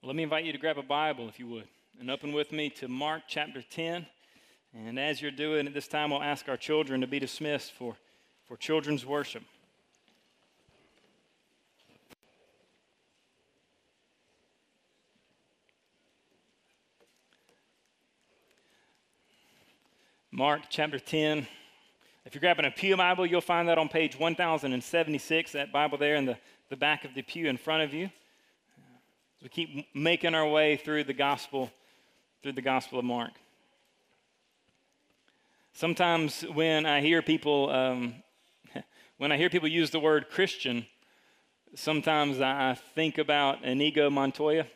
Well, let me invite you to grab a Bible, if you would, and open with me to Mark chapter 10. And as you're doing at this time, we'll ask our children to be dismissed for children's worship. Mark chapter 10. If you're grabbing a pew Bible, you'll find that on page 1076, that Bible there in the back of the pew in front of you. We keep making our way through the gospel of Mark. Sometimes when I hear people use the word Christian, sometimes I think about Inigo Montoya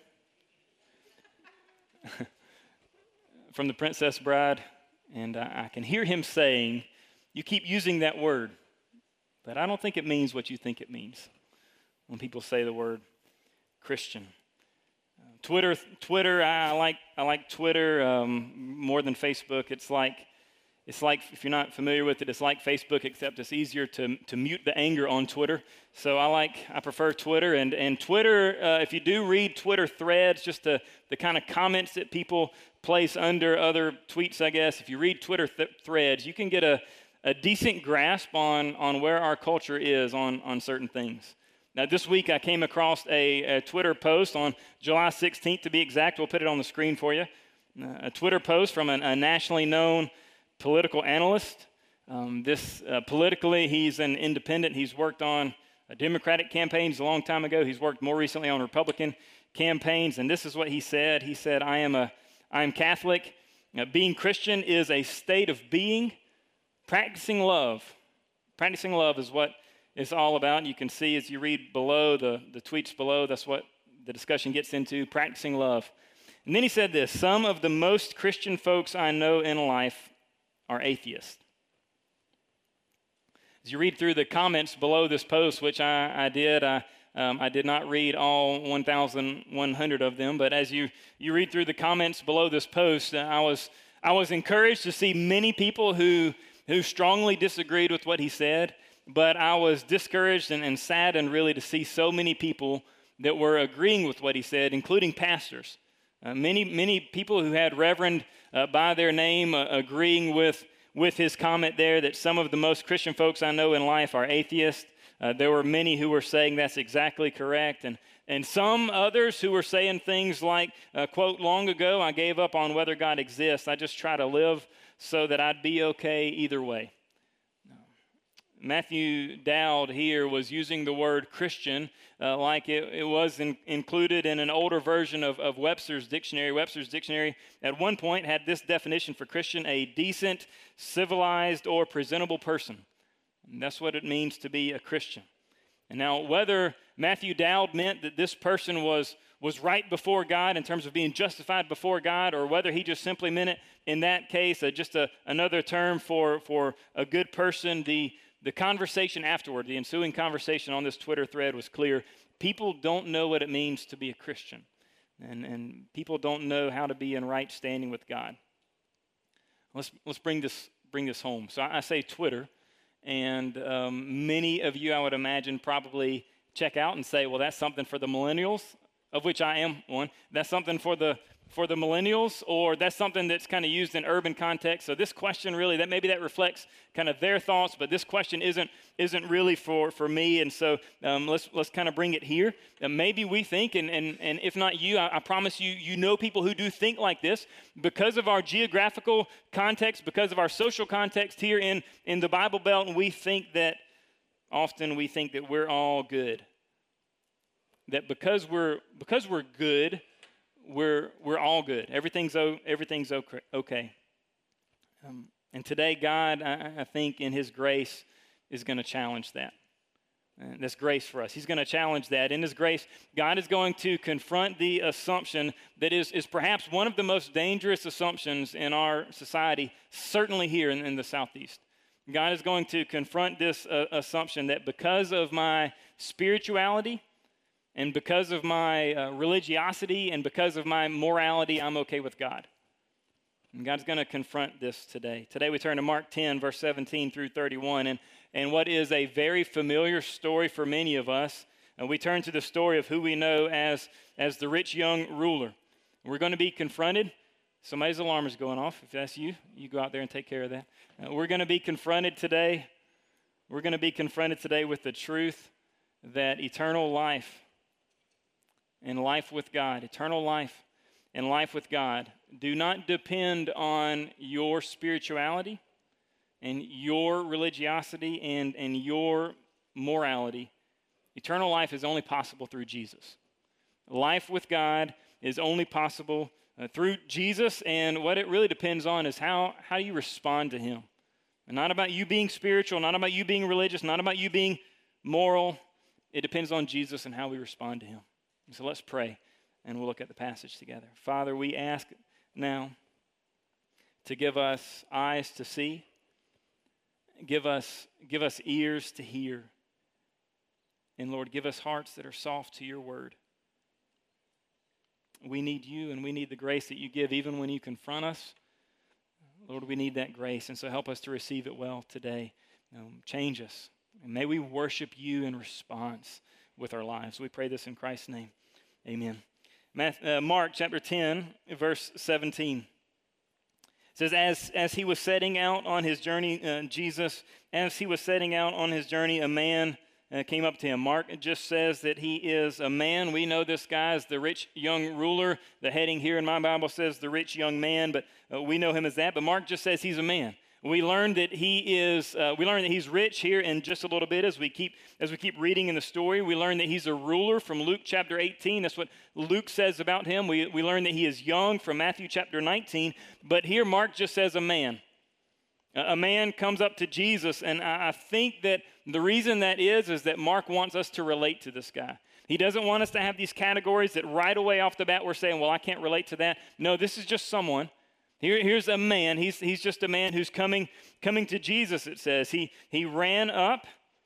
from The Princess Bride, and I can hear him saying, "You keep using that word, but I don't think it means what you think it means." When people say the word Christian. Twitter. I like Twitter more than Facebook. It's like if you're not familiar with it, it's like Facebook, except it's easier to mute the anger on Twitter. So I prefer Twitter, and Twitter. If you do read Twitter threads, just the kind of comments that people place under other tweets, I guess. If you read Twitter threads, you can get a decent grasp on where our culture is on certain things. Now, this week I came across a Twitter post on July 16th, to be exact. We'll put it on the screen for you. A Twitter post from a nationally known political analyst. Politically, he's an independent. He's worked on Democratic campaigns a long time ago. He's worked more recently on Republican campaigns. And this is what he said. He said, I am Catholic. Being Christian is a state of being. Practicing love is what it's all about. You can see as you read below, the tweets below, that's what the discussion gets into, practicing love. And then he said this: some of the most Christian folks I know in life are atheists. As you read through the comments below this post, which I did, I did not read all 1,100 of them, but as you read through the comments below this post, I was encouraged to see many people who strongly disagreed with what he said. But I was discouraged and saddened really to see so many people that were agreeing with what he said, including pastors. Many people who had Reverend by their name agreeing with his comment there that some of the most Christian folks I know in life are atheists. There were many who were saying that's exactly correct. And some others who were saying things like, quote, long ago I gave up on whether God exists. I just try to live so that I'd be okay either way. Matthew Dowd here was using the word Christian like it was included in an older version of Webster's dictionary. Webster's dictionary at one point had this definition for Christian: a decent, civilized, or presentable person. And that's what it means to be a Christian. And now whether Matthew Dowd meant that this person was right before God in terms of being justified before God, or whether he just simply meant it in that case just another term for a good person, the conversation afterward, the ensuing conversation on this Twitter thread was clear. People don't know what it means to be a Christian, and people don't know how to be in right standing with God. Let's bring this home. So I say Twitter, and many of you, I would imagine, probably check out and say, well, that's something for the millennials, of which I am one. That's something for the millennials, or that's something that's kind of used in urban context. So this question really, that reflects kind of their thoughts, but this question isn't really for me. And so let's kind of bring it here. Maybe we think, and if not you, I promise you know people who do think like this because of our geographical context, because of our social context here in the Bible Belt, and we think that we're all good. That because we're good, we're all good. Everything's okay. And today, God, I think, in His grace, is going to challenge that. And that's grace for us. He's going to challenge that. In His grace, God is going to confront the assumption that is perhaps one of the most dangerous assumptions in our society, certainly here in the Southeast. God is going to confront this assumption that because of my spirituality, and because of my religiosity, and because of my morality, I'm okay with God. And God's going to confront this today. Today we turn to Mark 10, verse 17 through 31, and what is a very familiar story for many of us And we turn to the story of who we know as the rich young ruler. We're going to be confronted. Somebody's alarm is going off. If that's you, you go out there and take care of that. We're going to be confronted today. We're going to be confronted today with the truth that eternal life and life with God, eternal life and life with God, do not depend on your spirituality and your religiosity and your morality. Eternal life is only possible through Jesus. Life with God is only possible through Jesus, and what it really depends on is how you respond to him. And not about you being spiritual, not about you being religious, not about you being moral. It depends on Jesus and how we respond to him. So let's pray, and we'll look at the passage together. Father, we ask now to give us eyes to see, give us ears to hear, and Lord, give us hearts that are soft to your word. We need you, and we need the grace that you give even when you confront us. Lord, we need that grace, and so help us to receive it well today. Change us, and may we worship you in response with our lives. We pray this in Christ's name. Amen. Mark chapter 10, verse 17. It says, as he was setting out on his journey, as he was setting out on his journey, a man came up to him. Mark just says that he is a man. We know this guy as the rich young ruler. The heading here in my Bible says the rich young man, but we know him as that. But Mark just says he's a man. We learned that he's rich here in just a little bit as we keep reading in the story. We learn that he's a ruler from Luke chapter 18. That's what Luke says about him. We learn that he is young from Matthew chapter 19. But here Mark just says a man. A man comes up to Jesus, and I think that the reason that is that Mark wants us to relate to this guy. He doesn't want us to have these categories that right away off the bat we're saying, well, I can't relate to that. No, this is just someone. Here's a man. He's just a man who's coming to Jesus, it says. He ran up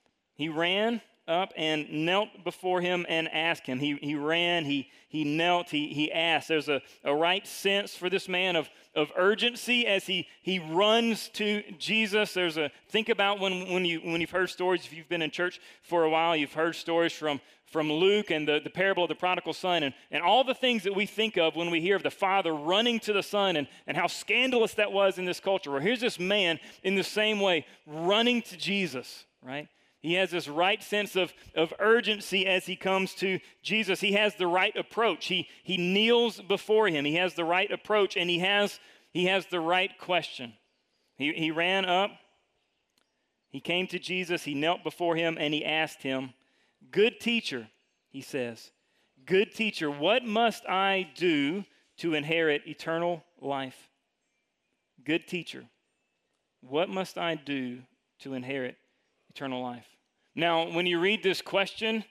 and knelt before him and asked him. He ran, he knelt, he asked. There's a right sense for this man of urgency as he runs to Jesus. Think about when you've heard stories, if you've been in church for a while, you've heard stories from Luke and the parable of the prodigal son and all the things that we think of when we hear of the father running to the son and how scandalous that was in this culture. Well, here's this man in the same way running to Jesus, right? He has this right sense of urgency as he comes to Jesus. He has the right approach. He kneels before him. He has the right approach, and he has the right question. He ran up. He came to Jesus. He knelt before him, and he asked him, "Good teacher," he says, "good teacher, what must I do to inherit eternal life?" Good teacher, what must I do to inherit eternal life? Now, when you read this question,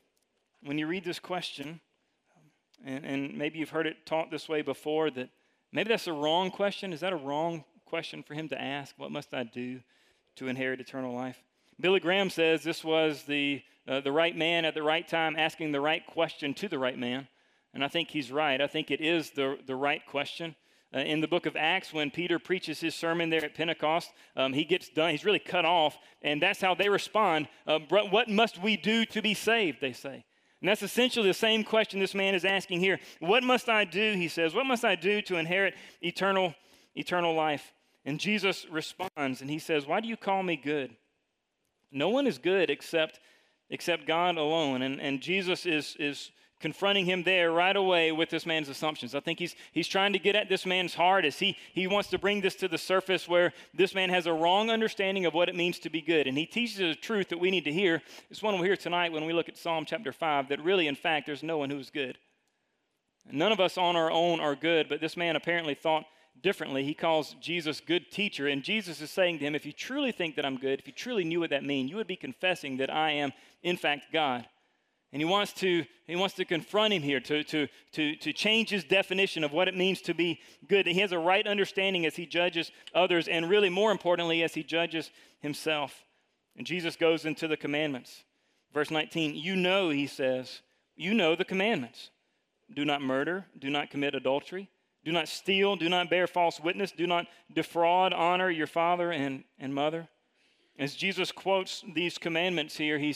and maybe you've heard it taught this way before, that maybe that's a wrong question. Is that a wrong question for him to ask? What must I do to inherit eternal life? Billy Graham says this was the right man at the right time asking the right question to the right man, and I think he's right. I think it is the right question. In the book of Acts, when Peter preaches his sermon there at Pentecost, he gets done. He's really cut off, and that's how they respond. What must we do to be saved, they say. And that's essentially the same question this man is asking here. What must I do, he says, what must I do to inherit eternal life? And Jesus responds, and he says, why do you call me good? No one is good except God alone. And Jesus is confronting him there right away with this man's assumptions. I think he's trying to get at this man's heart as he wants to bring this to the surface where this man has a wrong understanding of what it means to be good. And he teaches a truth that we need to hear. It's one we'll hear tonight when we look at Psalm chapter 5, that really, in fact, there's no one who is good. None of us on our own are good, but this man apparently thought differently. He calls Jesus good teacher, and Jesus is saying to him, if you truly think that I'm good, if you truly knew what that means, you would be confessing that I am, in fact, God. And he wants to confront him here, to change his definition of what it means to be good. He has a right understanding as he judges others, and really more importantly, as he judges himself. And Jesus goes into the commandments. Verse 19, he says, you know the commandments. Do not murder, do not commit adultery, do not steal, do not bear false witness, do not defraud, honor your father and mother. As Jesus quotes these commandments here, he's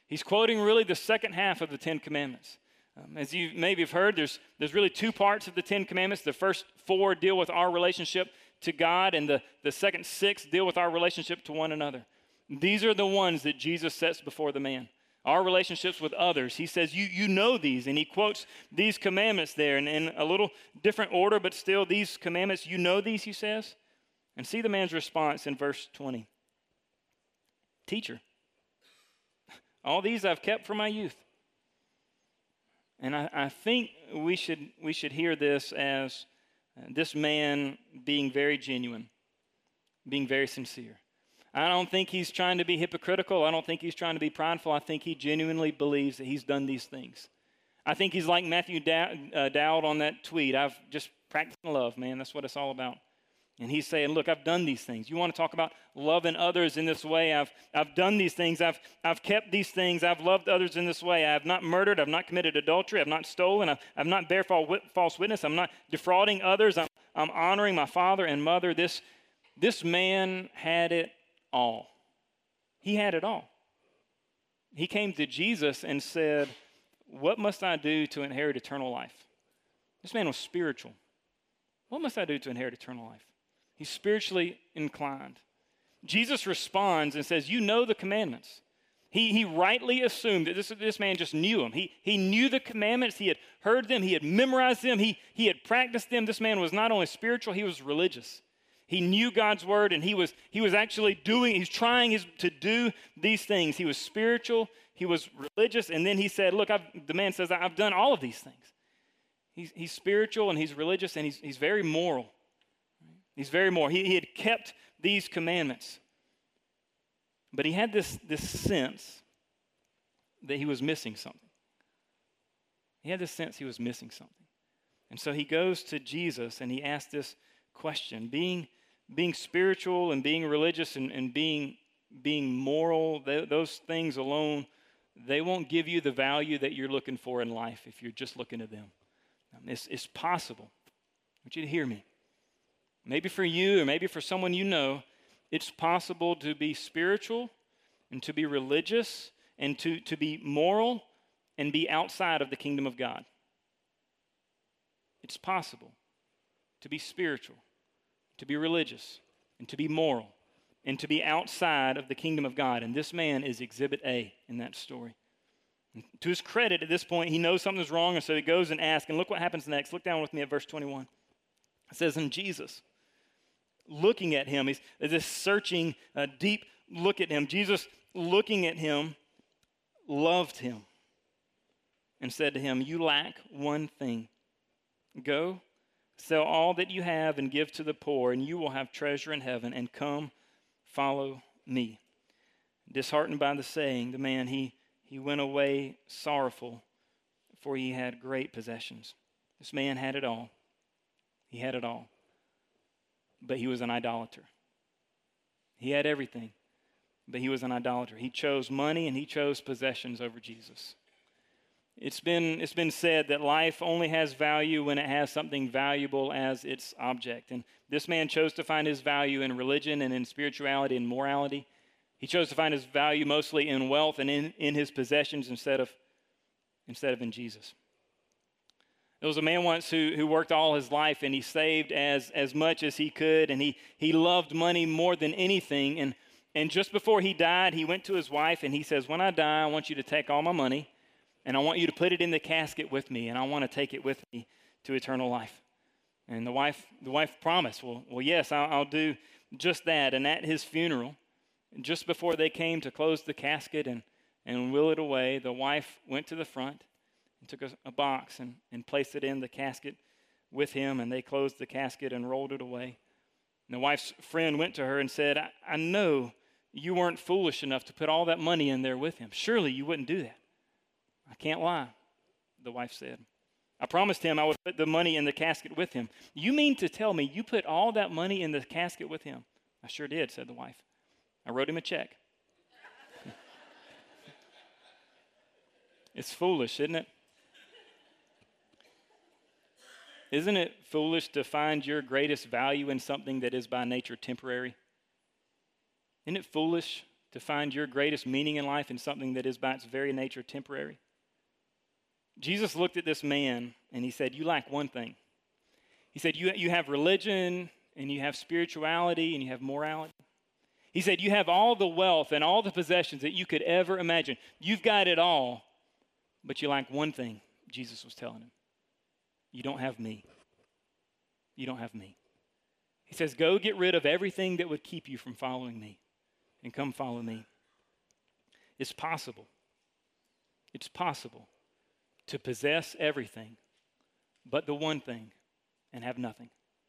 He's quoting really the second half of the Ten Commandments. As you maybe have heard, there's really two parts of the Ten Commandments. The first four deal with our relationship to God, and the second six deal with our relationship to one another. These are the ones that Jesus sets before the man. Our relationships with others. He says, you know these, and he quotes these commandments there in a little different order, but still these commandments, you know these, he says. And see the man's response in verse 20. Teacher, all these I've kept from my youth. And I think we should hear this as this man being very genuine, being very sincere. I don't think he's trying to be hypocritical. I don't think he's trying to be prideful. I think he genuinely believes that he's done these things. I think he's like Matthew Dowd on that tweet. I've just practicing love, man. That's what it's all about. And he's saying, look, I've done these things. You want to talk about loving others in this way? I've done these things. I've kept these things. I've loved others in this way. I have not murdered. I've not committed adultery. I've not stolen. I've not bear false witness. I'm not defrauding others. I'm honoring my father and mother. This man had it all. He had it all. He came to Jesus and said, what must I do to inherit eternal life? This man was spiritual. What must I do to inherit eternal life? He's spiritually inclined. Jesus responds and says, you know the commandments. He rightly assumed that this man just knew them. He knew the commandments. He had heard them. He had memorized them. He had practiced them. This man was not only spiritual, he was religious. He knew God's word, and he was actually trying to do these things. He was spiritual, he was religious, and then he said, look, the man says, I've done all of these things. He's spiritual, and he's religious, and he's very moral. He's very moral. He had kept these commandments. But he had this sense that he was missing something. He had this sense he was missing something. And so he goes to Jesus, and he asks this question. Being spiritual and being religious and being moral, those things alone, they won't give you the value that you're looking for in life if you're just looking at them. It's possible. I want you to hear me. Maybe for you or maybe for someone you know, it's possible to be spiritual and to be religious and to be moral and be outside of the kingdom of God. It's possible to be spiritual, to be religious, and to be moral, and to be outside of the kingdom of God. And this man is exhibit A in that story. And to his credit, at this point, he knows something's wrong, and so he goes and asks. And look what happens next. Look down with me at verse 21. It says, and Jesus, looking at him, he's this searching, deep look at him. Jesus, looking at him, loved him and said to him, you lack one thing. Go, sell all that you have and give to the poor, and you will have treasure in heaven, and come, follow me. Disheartened by the saying, the man, he went away sorrowful, for he had great possessions. This man had it all. He had it all. But he was an idolater. He had everything, but he was an idolater. He chose money and he chose possessions over Jesus. It's been said that life only has value when it has something valuable as its object. And this man chose to find his value in religion and in spirituality and morality. He chose to find his value mostly in wealth and in his possessions instead of in Jesus. There was a man once who worked all his life, and he saved as much as he could, and he loved money more than anything. And just before he died, he went to his wife, and he says, when I die, I want you to take all my money, and I want you to put it in the casket with me, and I want to take it with me to eternal life. And the wife promised, well, yes, I'll do just that. And at his funeral, just before they came to close the casket and wheel it away, the wife went to the front and took a box and placed it in the casket with him, and they closed the casket and rolled it away. And the wife's friend went to her and said, I know you weren't foolish enough to put all that money in there with him. Surely you wouldn't do that. I can't lie, the wife said. I promised him I would put the money in the casket with him. You mean to tell me you put all that money in the casket with him? I sure did, said the wife. I wrote him a check. It's foolish, isn't it? Isn't it foolish to find your greatest value in something that is by nature temporary? Isn't it foolish to find your greatest meaning in life in something that is by its very nature temporary? Jesus looked at this man and he said, you lack one thing. He said, you have religion and you have spirituality and you have morality. He said, you have all the wealth and all the possessions that you could ever imagine. You've got it all, but you lack one thing, Jesus was telling him. You don't have me. You don't have me. He says, go get rid of everything that would keep you from following me and come follow me. It's possible. It's possible to possess everything but the one thing and have nothing.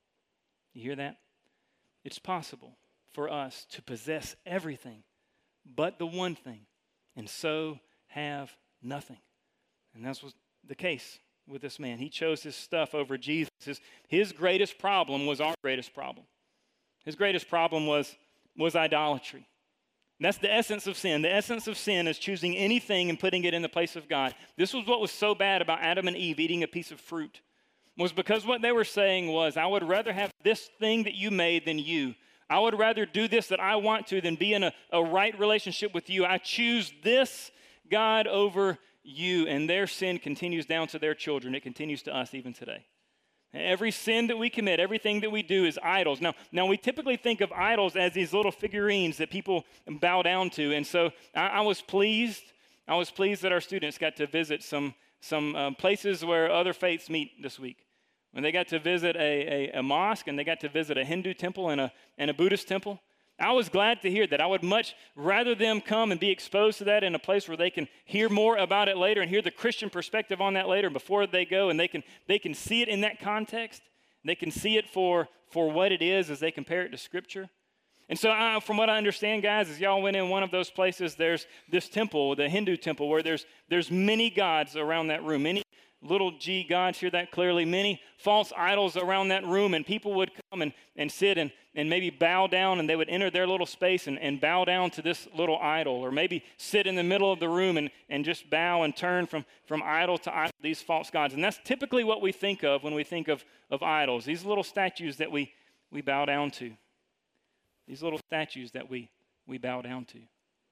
You hear that? It's possible for us to possess everything but the one thing and so have nothing. And that's was the case with this man. He chose his stuff over Jesus. His greatest problem was our greatest problem. His greatest problem was idolatry. And that's the essence of sin. The essence of sin is choosing anything and putting it in the place of God. This was what was so bad about Adam and Eve eating a piece of fruit, was because what they were saying was, I would rather have this thing that you made than you. I would rather do this that I want to than be in a right relationship with you. I choose this God over you. And their sin continues down to their children. It continues to us even today. Every sin that we commit, everything that we do is idols. Now we typically think of idols as these little figurines that people bow down to. And so I was pleased. I was pleased that our students got to visit some places where other faiths meet this week. When they got to visit a mosque and they got to visit a Hindu temple and a Buddhist temple. I was glad to hear that. I would much rather them come and be exposed to that in a place where they can hear more about it later and hear the Christian perspective on that later before they go, and they can see it in that context. They can see it for what it is as they compare it to Scripture. And so from what I understand, guys, as y'all went in one of those places, there's this temple, the Hindu temple, where there's many gods around that room, many little g gods, hear that clearly, many false idols around that room, and people would come and sit and maybe bow down, and they would enter their little space and bow down to this little idol, or maybe sit in the middle of the room and just bow and turn from idol to idol, these false gods. And that's typically what we think of when we think of idols, these little statues that we bow down to. These little statues that we bow down to.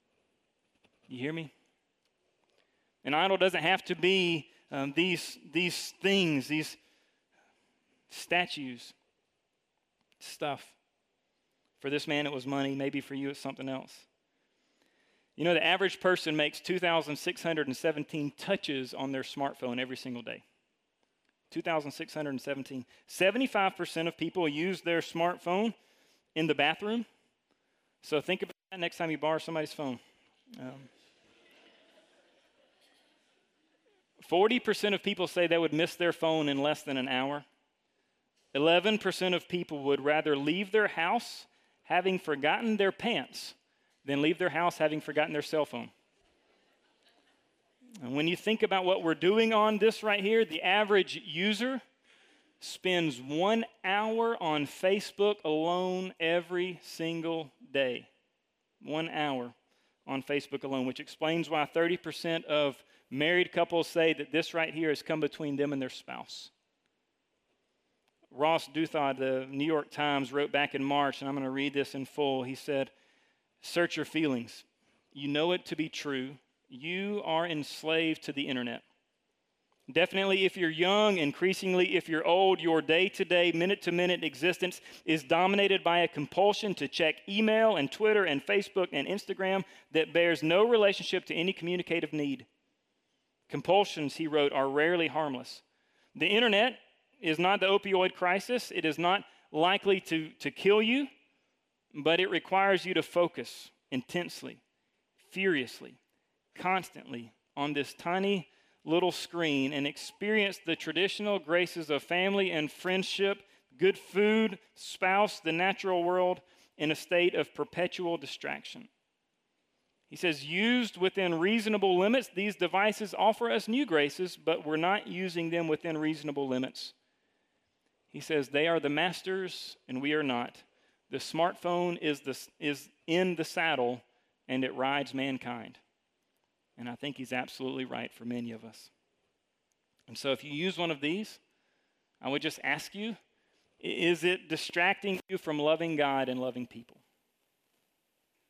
You hear me? An idol doesn't have to be these things, these statues, stuff. For this man, it was money. Maybe for you, it's something else. You know, the average person makes 2,617 touches on their smartphone every single day. 2,617. 75% of people use their smartphone in the bathroom. So think about that next time you borrow somebody's phone. 40% of people say they would miss their phone in less than an hour. 11% of people would rather leave their house having forgotten their pants than leave their house having forgotten their cell phone. And when you think about what we're doing on this right here, the average user spends 1 hour on Facebook alone every single day. 1 hour on Facebook alone, which explains why 30% of married couples say that this right here has come between them and their spouse. Ross Douthat, the New York Times, wrote back in March, and I'm going to read this in full. He said, search your feelings. You know it to be true. You are enslaved to the internet. Definitely if you're young, increasingly if you're old, your day-to-day, minute-to-minute existence is dominated by a compulsion to check email and Twitter and Facebook and Instagram that bears no relationship to any communicative need. Compulsions, he wrote, are rarely harmless. The internet is not the opioid crisis. It is not likely to kill you, but it requires you to focus intensely, furiously, constantly on this tiny little screen and experience the traditional graces of family and friendship, good food, spouse, the natural world, in a state of perpetual distraction. He says, used within reasonable limits, these devices offer us new graces, but we're not using them within reasonable limits. He says, they are the masters and we are not. The smartphone is in the saddle and it rides mankind. And I think he's absolutely right for many of us. And so if you use one of these, I would just ask you, is it distracting you from loving God and loving people?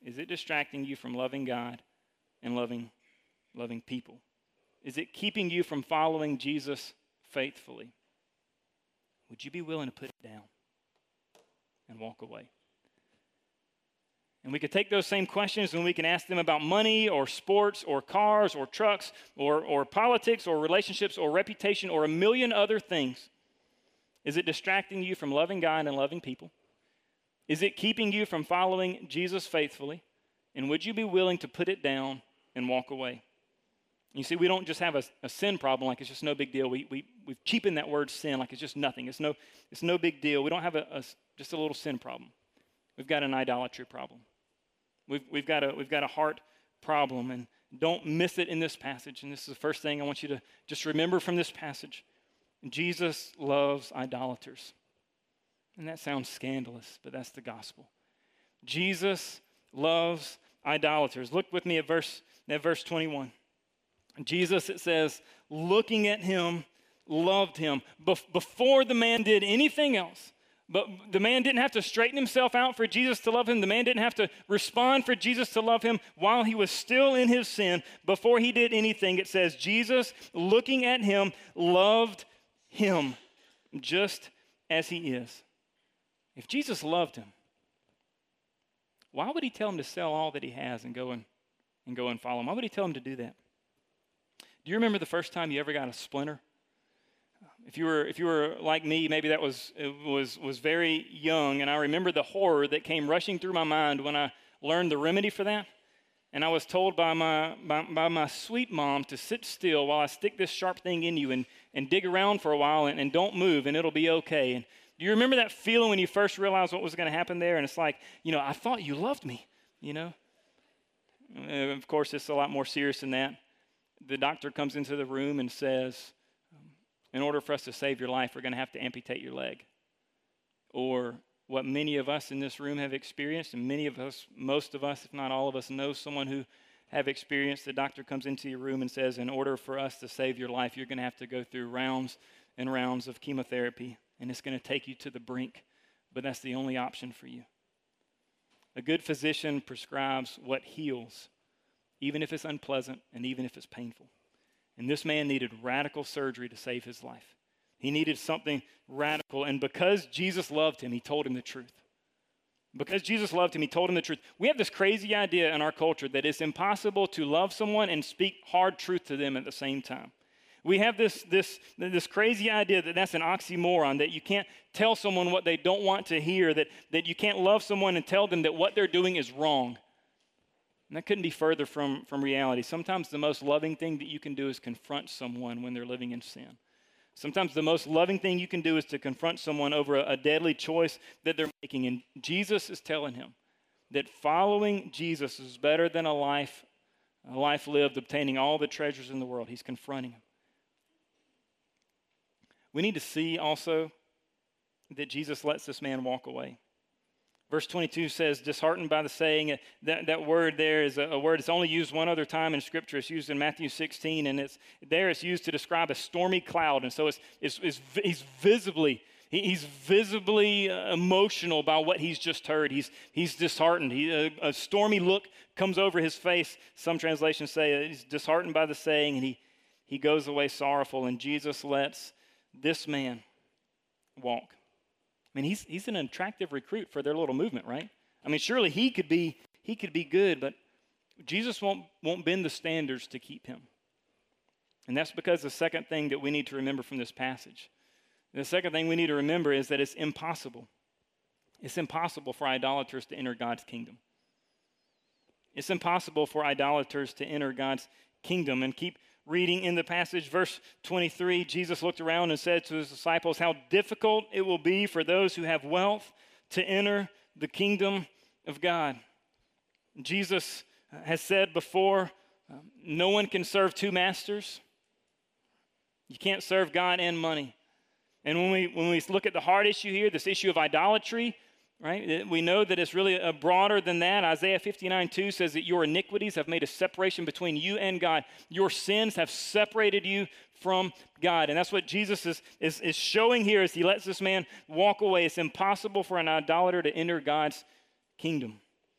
Is it distracting you from loving God and loving people? Is it keeping you from following Jesus faithfully? Would you be willing to put it down and walk away? And we could take those same questions and we can ask them about money or sports or cars or trucks or politics or relationships or reputation or a million other things. Is it distracting you from loving God and loving people? Is it keeping you from following Jesus faithfully? And would you be willing to put it down and walk away? You see, we don't just have a sin problem like it's just no big deal. We've cheapened that word sin like it's just nothing. It's no big deal. We don't have just a little sin problem. We've got an idolatry problem. We've got a heart problem, and don't miss it in this passage. And this is the first thing I want you to just remember from this passage. Jesus loves idolaters. And that sounds scandalous, but that's the gospel. Jesus loves idolaters. Look with me at verse 21. Jesus, it says, looking at him, loved him. Before the man did anything else, but the man didn't have to straighten himself out for Jesus to love him. The man didn't have to respond for Jesus to love him while he was still in his sin. Before he did anything, it says, Jesus, looking at him, loved him just as he is. If Jesus loved him, why would he tell him to sell all that he has and go and follow him? Why would he tell him to do that? Do you remember the first time you ever got a splinter? If you were like me, maybe that was very young, and I remember the horror that came rushing through my mind when I learned the remedy for that. And I was told by my sweet mom to sit still while I stick this sharp thing in you and dig around for a while and don't move and it'll be okay. And do you remember that feeling when you first realized what was going to happen there? And it's like, I thought you loved me, Of course, it's a lot more serious than that. The doctor comes into the room and says, in order for us to save your life, we're going to have to amputate your leg. Or what many of us in this room have experienced, and many of us, most of us, if not all of us, know someone who have experienced. The doctor comes into your room and says, in order for us to save your life, you're going to have to go through rounds and rounds of chemotherapy, and it's going to take you to the brink, but that's the only option for you. A good physician prescribes what heals, even if it's unpleasant and even if it's painful. And this man needed radical surgery to save his life. He needed something radical. And because Jesus loved him, he told him the truth. Because Jesus loved him, he told him the truth. We have this crazy idea in our culture that it's impossible to love someone and speak hard truth to them at the same time. We have this crazy idea that that's an oxymoron, that you can't tell someone what they don't want to hear, that you can't love someone and tell them that what they're doing is wrong. And that couldn't be further from reality. Sometimes the most loving thing that you can do is confront someone when they're living in sin. Sometimes the most loving thing you can do is to confront someone over a deadly choice that they're making. And Jesus is telling him that following Jesus is better than a life lived obtaining all the treasures in the world. He's confronting him. We need to see also that Jesus lets this man walk away. Verse 22 says, disheartened by the saying. That word there is a word that's only used one other time in Scripture. It's used in Matthew 16, and it's used to describe a stormy cloud. And so he's visibly emotional by what he's just heard. He's disheartened. A stormy look comes over his face. Some translations say he's disheartened by the saying, and he goes away sorrowful. And Jesus lets this man walk. I mean, he's an attractive recruit for their little movement, right? I mean, surely he could be good, but Jesus won't bend the standards to keep him. And that's because the second thing that we need to remember from this passage. The second thing we need to remember is that it's impossible. It's impossible for idolaters to enter God's kingdom. It's impossible for idolaters to enter God's kingdom. And keep reading in the passage, verse 23, Jesus looked around and said to his disciples, how difficult it will be for those who have wealth to enter the kingdom of God. Jesus has said before, no one can serve two masters. You can't serve God and money. And when we look at the hard issue here, this issue of idolatry, right? We know that it's really broader than that. Isaiah 59:2 says that your iniquities have made a separation between you and God. Your sins have separated you from God. And that's what Jesus is showing here as he lets this man walk away. It's impossible for an idolater to enter God's kingdom.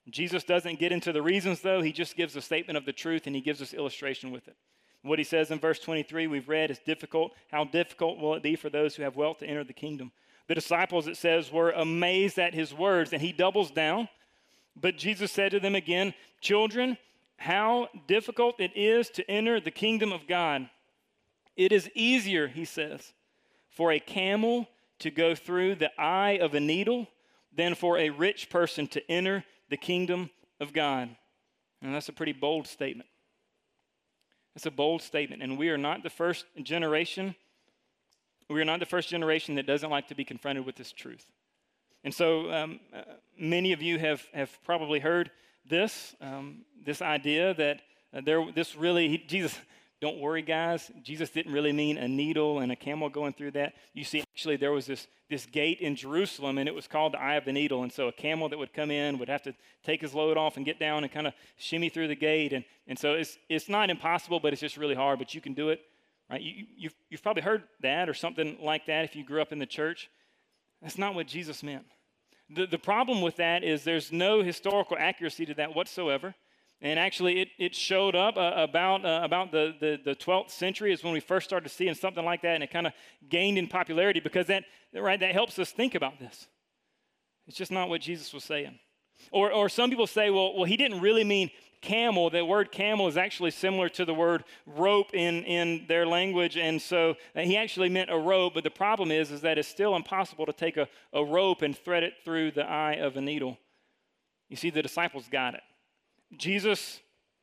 Jesus doesn't get into the reasons, though. He just gives a statement of the truth, and he gives us illustration with it. What he says in verse 23, we've read, is difficult. How difficult will it be for those who have wealth to enter the kingdom? The disciples, it says, were amazed at his words, and he doubles down. But Jesus said to them again, children, how difficult it is to enter the kingdom of God. It is easier, he says, for a camel to go through the eye of a needle than for a rich person to enter the kingdom of God. And that's a pretty bold statement. It's a bold statement, and we are not the first generation. We are not the first generation that doesn't like to be confronted with this truth. And so many of you have probably heard this idea that Jesus, don't worry, guys, Jesus didn't really mean a needle and a camel going through that. You see, actually, there was this gate in Jerusalem, and it was called the Eye of the Needle. And so a camel that would come in would have to take his load off and get down and kind of shimmy through the gate. And so it's not impossible, but it's just really hard, but you can do it. Right? You've probably heard that or something like that if you grew up in the church. That's not what Jesus meant. The problem with that is there's no historical accuracy to that whatsoever. And actually, it showed up about the 12th century is when we first started seeing something like that, and it kind of gained in popularity because that helps us think about this. It's just not what Jesus was saying. Or some people say, well, he didn't really mean camel. The word camel is actually similar to the word rope in their language, and so he actually meant a rope, but the problem is that it's still impossible to take a rope and thread it through the eye of a needle. You see, the disciples got it. Jesus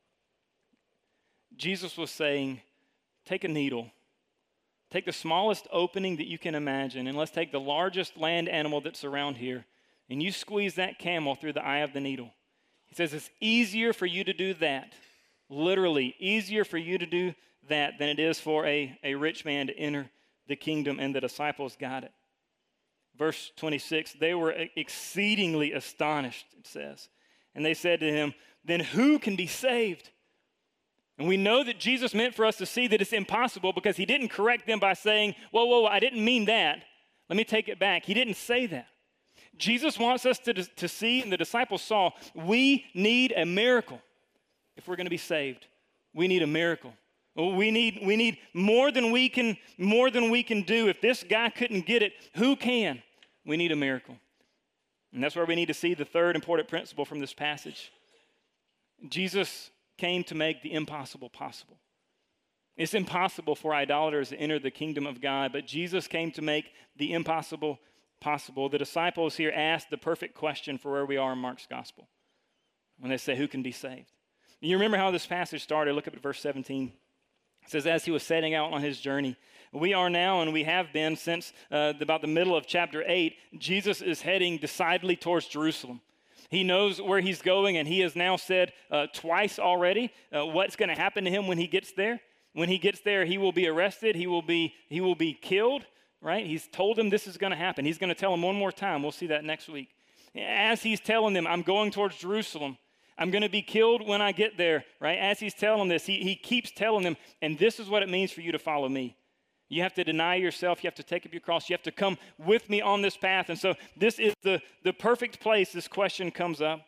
was saying, take a needle, take the smallest opening that you can imagine, and let's take the largest land animal that's around here, and you squeeze that camel through the eye of the needle. He says it's easier for you to do that, literally easier for you to do that than it is for a rich man to enter the kingdom, and the disciples got it. Verse 26, they were exceedingly astonished, it says, and they said to him, then who can be saved? And we know that Jesus meant for us to see that it's impossible because he didn't correct them by saying, whoa, I didn't mean that. Let me take it back. He didn't say that. Jesus wants us to see, and the disciples saw, we need a miracle if we're going to be saved. We need a miracle. We need more than we can do. If this guy couldn't get it, who can? We need a miracle. And that's where we need to see the third important principle from this passage. Jesus came to make the impossible possible. It's impossible for idolaters to enter the kingdom of God, but Jesus came to make the impossible possible. The disciples here asked the perfect question for where we are in Mark's gospel when they say, who can be saved? You remember how this passage started? Look up at verse 17. It says, as he was setting out on his journey, we are now, and we have been since about the middle of chapter 8, Jesus is heading decidedly towards Jerusalem. He knows where he's going, and he has now said twice already what's going to happen to him when he gets there. When he gets there, he will be arrested. He will be killed, right? He's told them this is going to happen. He's going to tell them one more time. We'll see that next week. As he's telling them, I'm going towards Jerusalem. I'm going to be killed when I get there, right? As he's telling them this, he keeps telling them, and this is what it means for you to follow me. You have to deny yourself. You have to take up your cross. You have to come with me on this path. And so this is the perfect place this question comes up.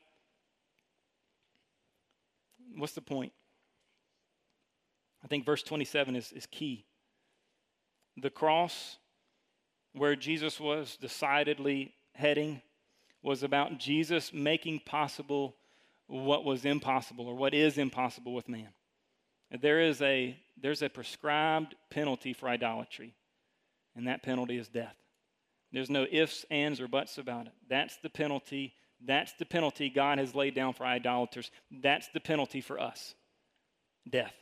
What's the point? I think verse 27 is key. The cross, where Jesus was decidedly heading, was about Jesus making possible what was impossible, or what is impossible with man. There's a prescribed penalty for idolatry, and that penalty is death. There's no ifs, ands, or buts about it. That's the penalty. That's the penalty God has laid down for idolaters. That's the penalty for us. Death.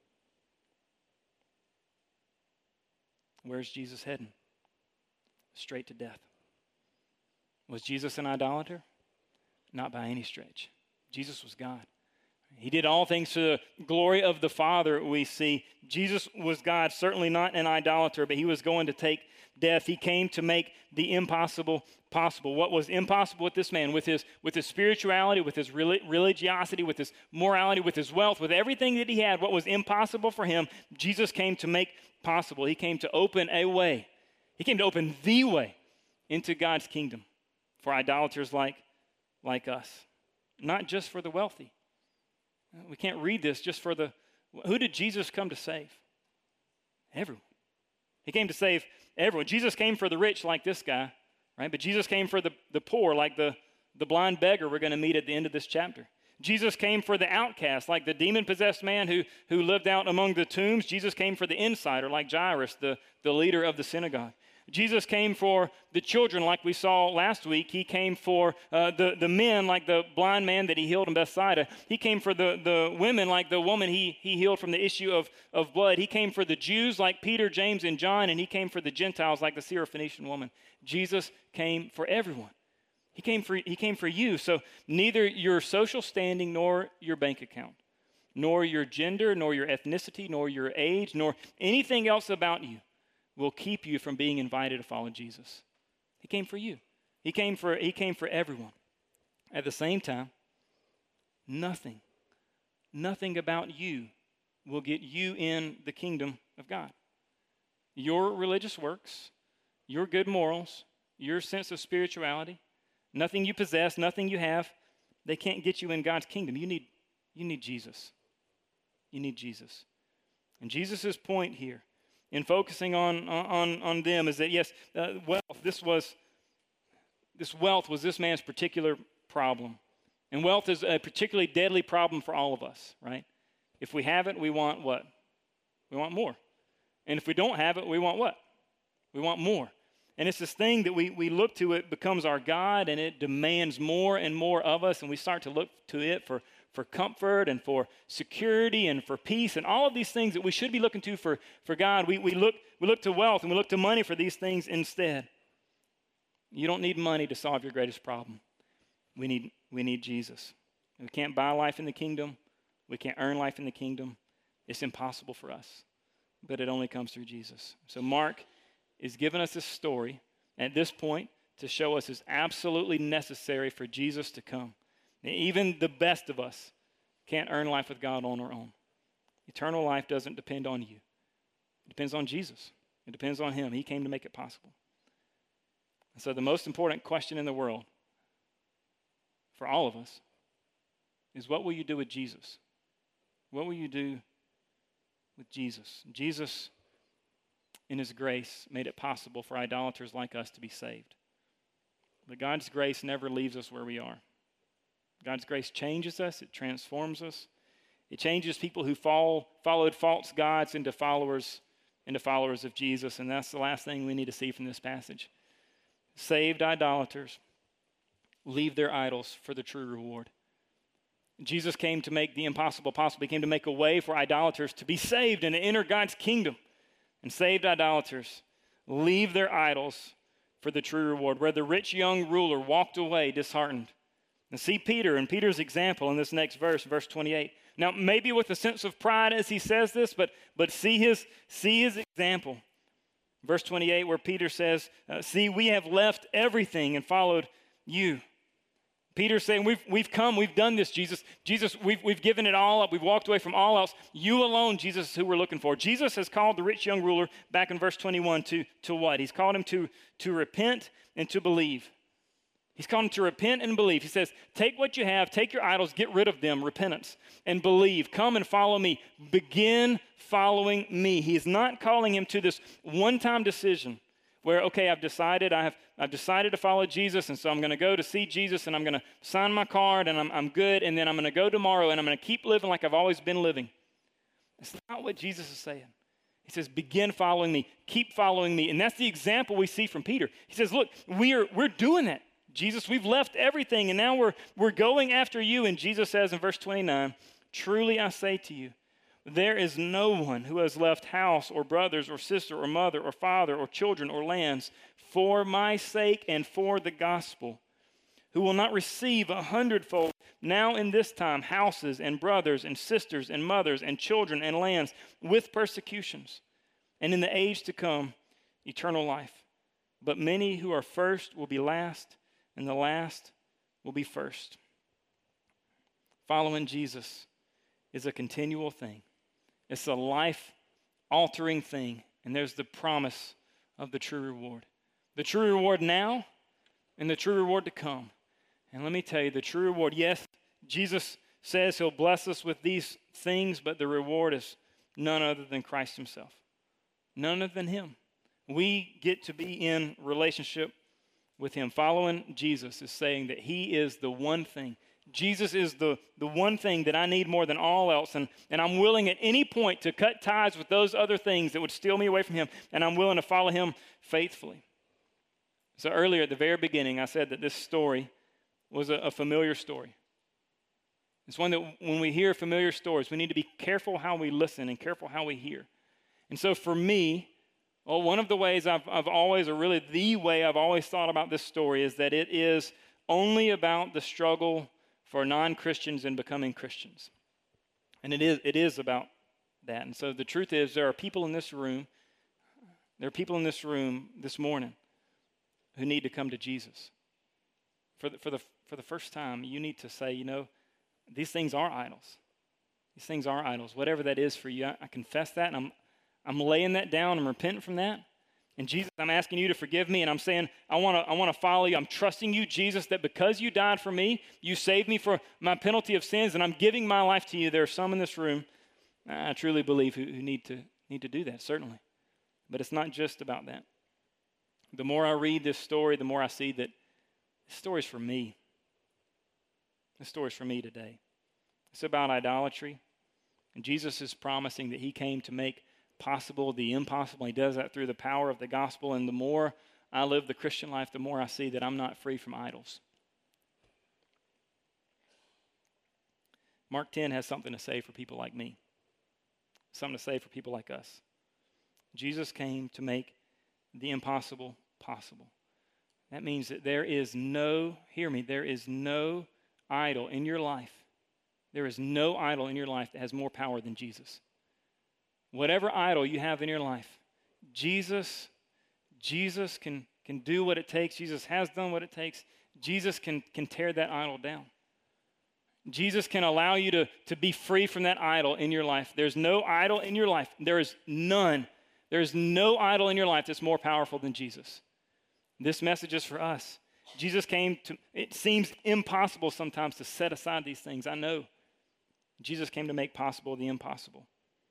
Where's Jesus heading? Straight to death. Was Jesus an idolater? Not by any stretch. Jesus was God. He did all things to the glory of the Father, we see. Jesus was God, certainly not an idolater, but he was going to take death. He came to make the impossible possible. What was impossible with this man, with his spirituality, with his religiosity, with his morality, with his wealth, with everything that he had, what was impossible for him, Jesus came to make possible. He came to open a way. He came to open the way into God's kingdom for idolaters like us. not just for the wealthy. We can't read this just for the... Who did Jesus come to save? Everyone. He came to save everyone. Jesus came for the rich like this guy, right? But Jesus came for the poor like the blind beggar we're going to meet at the end of this chapter. Jesus came for the outcast like the demon-possessed man who lived out among the tombs. Jesus came for the insider like Jairus, the leader of the synagogue. Jesus came for the children like we saw last week. He came for the men like the blind man that he healed in Bethsaida. He came for the women like the woman he healed from the issue of blood. He came for the Jews like Peter, James, and John, and he came for the Gentiles like the Syrophoenician woman. Jesus came for everyone. He came for you. So neither your social standing nor your bank account, nor your gender, nor your ethnicity, nor your age, nor anything else about you will keep you from being invited to follow Jesus. He came for you. He came for everyone. At the same time, nothing about you will get you in the kingdom of God. Your religious works, your good morals, your sense of spirituality, nothing you possess, nothing you have, they can't get you in God's kingdom. You need Jesus. You need Jesus. And Jesus' point here in focusing on them is that, yes, wealth, this wealth was this man's particular problem. And wealth is a particularly deadly problem for all of us, right? If we have it, we want what? We want more. And if we don't have it, we want what? We want more. And it's this thing that we look to, it becomes our God, and it demands more and more of us, and we start to look to it for comfort and for security and for peace and all of these things that we should be looking to for God. We look to wealth and we look to money for these things instead. You don't need money to solve your greatest problem. We need Jesus. We can't buy life in the kingdom. We can't earn life in the kingdom. It's impossible for us, but it only comes through Jesus. So Mark is giving us this story at this point to show us it's absolutely necessary for Jesus to come. Even the best of us can't earn life with God on our own. Eternal life doesn't depend on you. It depends on Jesus. It depends on Him. He came to make it possible. And so the most important question in the world for all of us is, what will you do with Jesus? What will you do with Jesus? Jesus, in His grace, made it possible for idolaters like us to be saved. But God's grace never leaves us where we are. God's grace changes us. It transforms us. It changes people who followed false gods into followers of Jesus. And that's the last thing we need to see from this passage. Saved idolaters leave their idols for the true reward. Jesus came to make the impossible possible. He came to make a way for idolaters to be saved and to enter God's kingdom. And saved idolaters leave their idols for the true reward. Where the rich young ruler walked away disheartened. And see Peter and Peter's example in this next verse, verse 28. Now, maybe with a sense of pride as he says this, but see his example. Verse 28, where Peter says, see, we have left everything and followed you. Peter's saying, we've come, we've done this, Jesus. Jesus, we've given it all up. We've walked away from all else. You alone, Jesus, is who we're looking for. Jesus has called the rich young ruler back in verse 21 to what? He's called him to repent and to believe. He's called him to repent and believe. He says, take what you have, take your idols, get rid of them, repentance, and believe. Come and follow me. Begin following me. He is not calling him to this one-time decision where, okay, I've decided to follow Jesus, and so I'm going to go to see Jesus, and I'm going to sign my card, and I'm good, and then I'm going to go tomorrow, and I'm going to keep living like I've always been living. That's not what Jesus is saying. He says, begin following me. Keep following me. And that's the example we see from Peter. He says, look, we're doing that. Jesus, we've left everything, and now we're going after you. And Jesus says in verse 29, truly I say to you, there is no one who has left house or brothers or sister or mother or father or children or lands for my sake and for the gospel, who will not receive 100-fold now in this time houses and brothers and sisters and mothers and children and lands with persecutions, and in the age to come eternal life. But many who are first will be last, and the last will be first. Following Jesus is a continual thing. It's a life-altering thing, and there's the promise of the true reward. The true reward now and the true reward to come. And let me tell you, the true reward, yes, Jesus says he'll bless us with these things, but the reward is none other than Christ himself. None other than him. We get to be in relationship with him. Following Jesus is saying that he is the one thing. Jesus is the one thing that I need more than all else, and I'm willing at any point to cut ties with those other things that would steal me away from him, and I'm willing to follow him faithfully. So earlier at the very beginning, I said that this story was a familiar story. It's one that when we hear familiar stories, we need to be careful how we listen and careful how we hear. And so for me, well, one of the ways I've always, or really the way I've always thought about this story is that it is only about the struggle for non-Christians in becoming Christians. And it is about that. And so the truth is there are people in this room this morning who need to come to Jesus. For the first time, you need to say, these things are idols. These things are idols. Whatever that is for you, I confess that, and I'm laying that down. I'm repenting from that. And Jesus, I'm asking you to forgive me, and I'm saying, I want to follow you. I'm trusting you, Jesus, that because you died for me, you saved me for my penalty of sins, and I'm giving my life to you. There are some in this room, I truly believe, who need to do that, certainly. But it's not just about that. The more I read this story, the more I see that this story's for me. This story's for me today. It's about idolatry, and Jesus is promising that he came to make possible the impossible. He does that through the power of the gospel, and the more I live the Christian life, the more I see that I'm not free from idols. Mark 10 has something to say for people like me, something to say for people like us. Jesus came to make the impossible possible. That means that there is no idol in your life. There is no idol in your life that has more power than Jesus. Whatever idol you have in your life, Jesus can do what it takes. Jesus has done what it takes. Jesus can tear that idol down. Jesus can allow you to be free from that idol in your life. There's no idol in your life. There is none. There is no idol in your life that's more powerful than Jesus. This message is for us. Jesus it seems impossible sometimes to set aside these things. I know. Jesus came to make possible the impossible.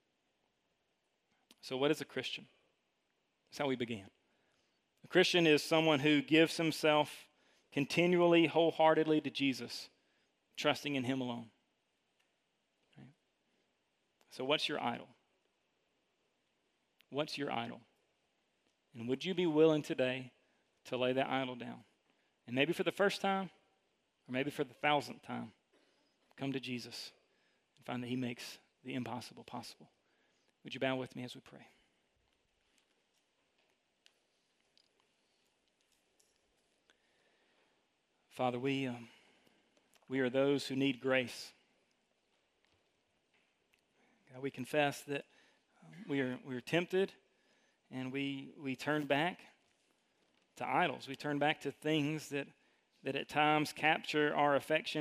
So what is a Christian? That's how we began. A Christian is someone who gives himself continually, wholeheartedly to Jesus, trusting in him alone. Right? So what's your idol? What's your idol? And would you be willing today to lay that idol down? And maybe for the first time, or maybe for the 1,000th time, come to Jesus and find that he makes the impossible possible. Would you bow with me as we pray? Father, we are those who need grace. God, we confess that we are tempted, and we turn back to idols. We turn back to things that at times capture our affection